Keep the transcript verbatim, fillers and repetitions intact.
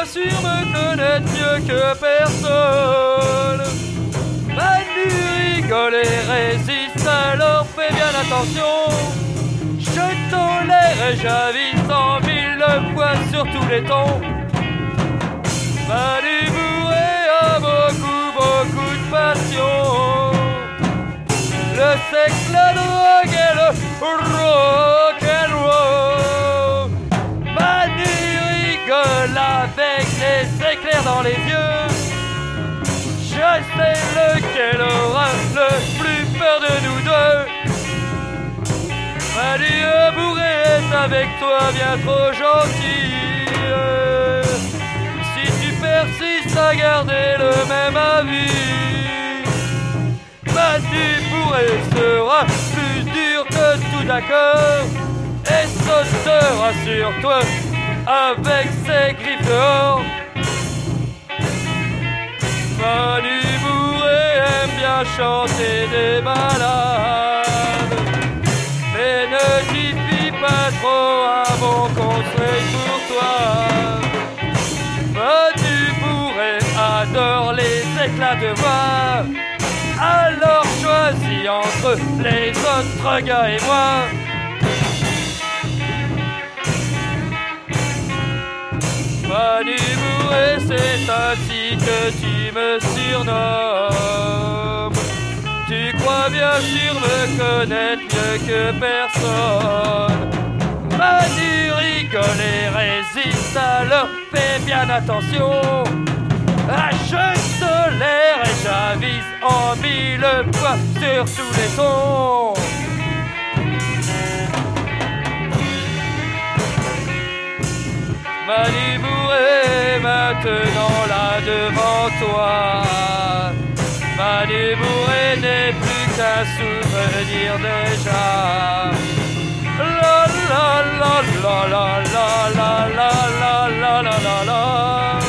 bien sûr me connaître mieux que personne. Manu rigole et résiste, alors fais bien attention. Je tolère et j'avise en mille fois sur tous les tons. Manu bourré a beaucoup, beaucoup de passion. Le sexe, la drogue et le rock'n'roll. Manu rigole avec les éclairs dans les yeux. Je sais lequel aura le plus peur de nous deux. Manu bourré est avec toi bien trop gentil. Si tu persistes à garder le même avis, Manu bourré sera plus dur que tout d'accord et sautera sur toi avec ses griffes dehors. Manu bourré aime bien chanter des balades, mais ne t'y fie pas trop, un bon conseil pour toi. Manu bourré adore les éclats de voix, alors choisis entre les autres gars et moi. Manu bourré, c'est ainsi que tu me surnommes. Tu crois bien sûr me connaître mieux que personne. Manu rigole et résiste, alors fais bien attention. Ah, je tolère et j'avise en mille fois sur tous les tons. Manu bourré maintenant là devant toi. Manu bourré n'est plus qu'un souvenir déjà. La la la la la la la la la la la la la.